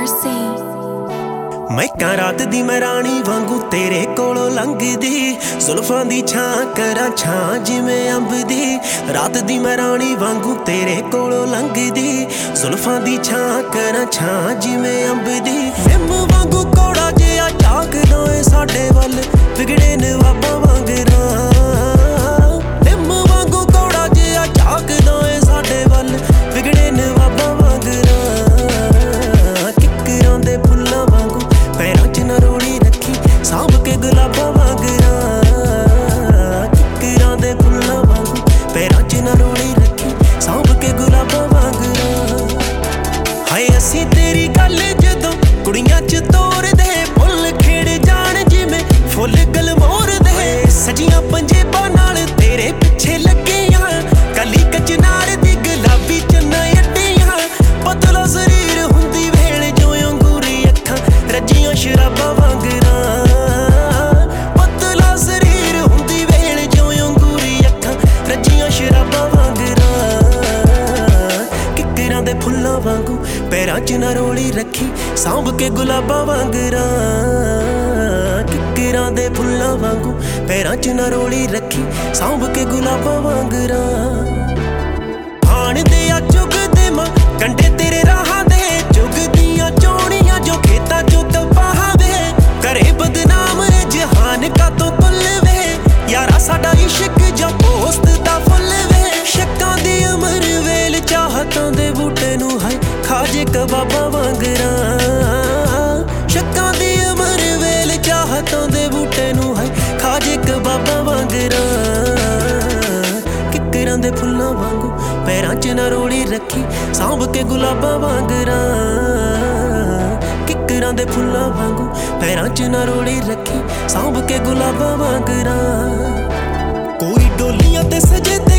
Mercy मैं क्या रात दी मैं रानी वांगू तेरे कोलों लंघदी जुल्फां दी छां करा छां जिवें अंब दी रात दी मैं रानी वांगू तेरे कोलों लंघदी जुल्फां दी छां करा छां जिवें अंब दी निम वांगू कोड़ा जिहा झाकदा ए साडे वल विगड़े नवाबां वांगरां निम वांगू कोड़ा जिहा झाकदा ए साडे वल विगड़े नवाबां वांगरां किकरां दे फुल्लां वांगू पैरां च नरोली रखी सांभ के गुलाबां वांगरां किकरां दे फुल्लां वांगू पैरां च नरोली रखी सांभ के गुलाबां वांगरां हाय असीं तेरी गल जदों कुड़ियां च तोरदे फुੱਲ खेड़ जाण जिवें फुੱਲ गलमोर दे सजियां पंजेबां नाल तेरे पिछे लगियां कली कचनार दी गुलाबी चन्ना अड्डियां पतला शरीर हुंदी वेल जो अंगूरी अखां रजियां शराबां वांगरां पतला शरीर हुंदी वेल जो अंगूरी अखां रजियां शराबां वांगरां किकरां दे फुल्लां वांगू पैरां च नरोली रखी सांभ के गुलाबां वांगरां किकरां दे फुल्लां वांगू पैरां च नरोली रखी सांभ के गुलाबां वांगरां आण दे आ चुगदे मां कंडे तेरे राहां दे चुगदियां चोणियां जो खेतां चों तबाहां वे करे बदनाम ए जहान का तो कुल वे यारा साडा इश्क जो पोस्त दा फुੱਲ वे शक्कां दी उमर वेल चाहतां दे बूटे नूं हाय खाजे कबाबां वांगरां शक्कां दी उमर वेल चाहतां दे बूटे नूं हाय खाजे कबाबां वांगरां किकरां दे फुल्लां वांगू पैरां च नरोली रखी सांभ के गुलाबां वांगरां किकरां दे फुल्लां वांगू पैरां च नरोली रखी सांभ के गुलाबां वांगरां कोई डोलियां ते सजे